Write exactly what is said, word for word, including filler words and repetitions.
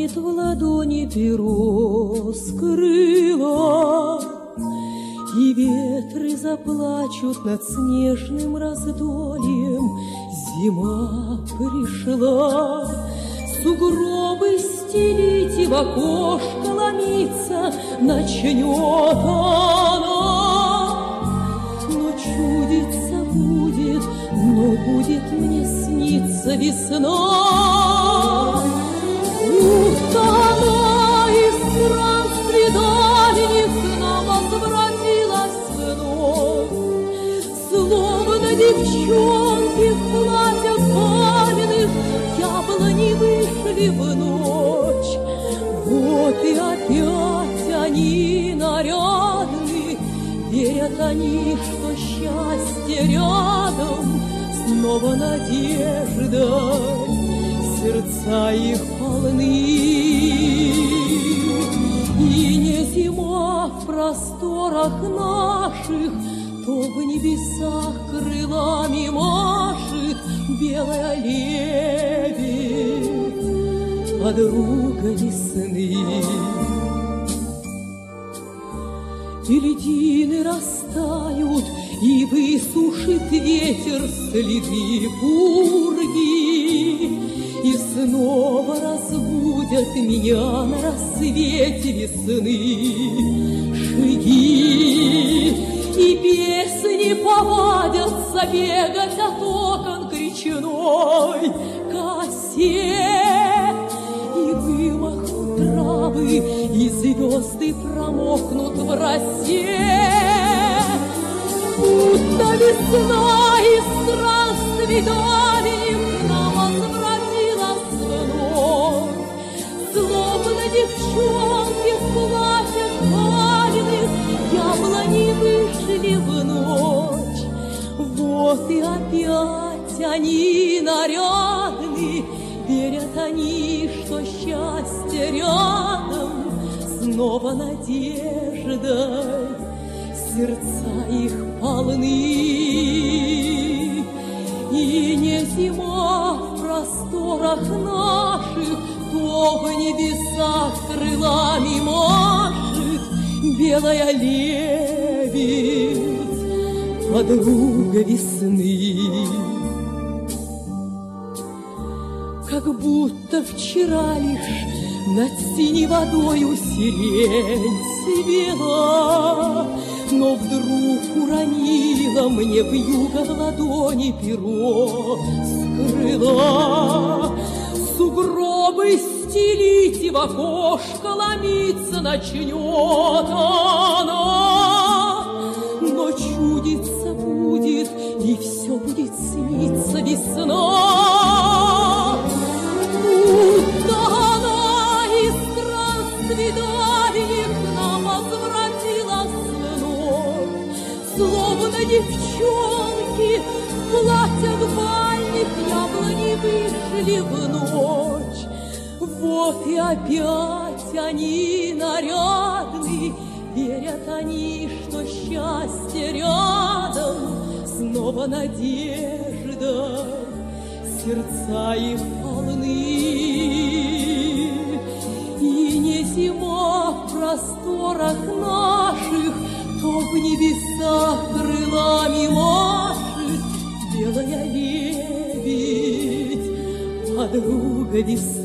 Обнимет в ладони перо скрыла, и ветры заплачут над снежным раздольем. Зима пришла, сугробы стелить и в окошко ломиться начнет она. Но чудиться будет, но будет мне сниться весна. Будто она из странствий дальних к нам возвратилась вновь, словно девчонки в платьях каменных яблони вышли в ночь. Вот и опять они нарядны, верят они, что счастье рядом, снова надежда. Сердца их полны, и не зима в просторах наших, то в небесах крылами машет белая лебедь, подруга весны. И льдины растают, и высушит ветер следы пурги, и снова разбудят меня на рассвете весны шаги, и песни повадятся бегать от окон к речной косе, и вымахнут травы, и звезды промокнут в росе. Будто весна из странствий дальних к нам возвратилась вновь, словно девчонки в платьях каменных яблони вышли в ночь. Вот и опять они нарядны, верят они, что счастье рядом, снова надеждой. Сердца их полны, и не зима в просторах наших, то в небесах крылами машет белая лебедь, подруга весны. Как будто вчера лишь над синей водою сирень цвела, но вдруг уронила мне вьюга в ладони перо скрыла. Сугробы стелить и в окошко ломиться начнет она, но чудиться будет, и все будет сниться весна. Будто она из странствий дальних к нам возвратилась вновь, словно девчонки в платьях бальных яблони вышли в ночь. Вот и опять они нарядны, верят они, что счастье рядом, снова надежда. Сердца их полны, и не зима в просторах наших, то в небесах крылами машет белая лебедь, подруга весны.